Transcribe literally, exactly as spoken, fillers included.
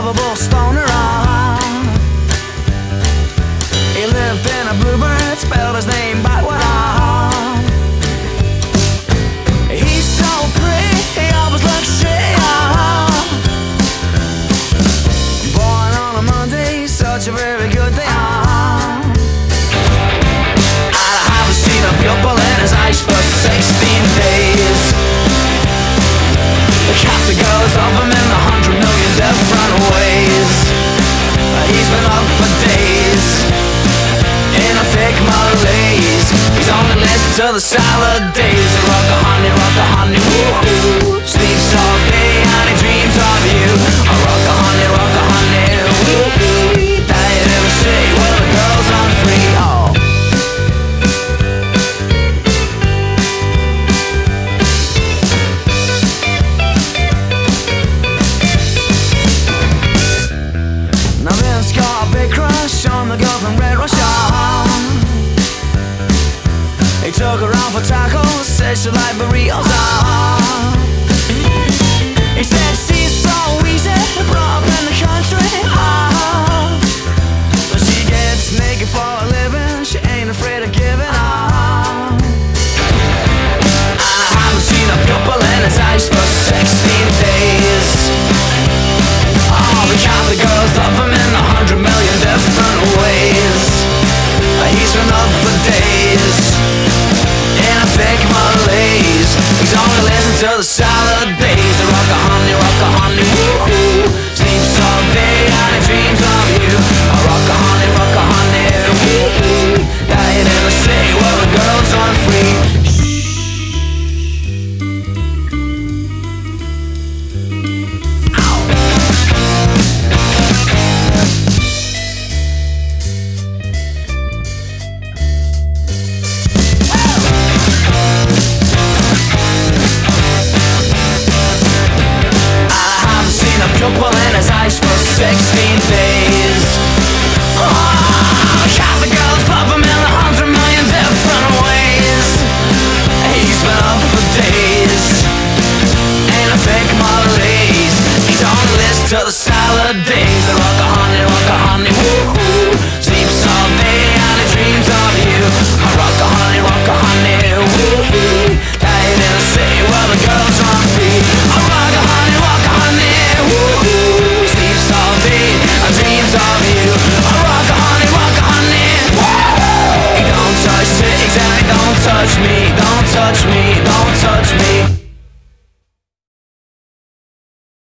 lovable stoner on. He lived in a bluebird, spelled his name backward on. He's so pretty, he always looks shitty on. Born on a Monday, such a very good day on. I haven't seen a pupil in his eyes for sixteen days. Half the girls love him in a hundred million different ways. He's been up for days in a fake malaise. He's only listened to the salad days. Rock a honey, rock a honey, woo-hoo. Sleeps all day and he dreams of you. Rock a honey, rock a honey, woo-hoo. Died in the city where the girls aren't free. Oh. Got a big crush on the girl from Red Russia. He took her out for tacos, said she liked burritos. He said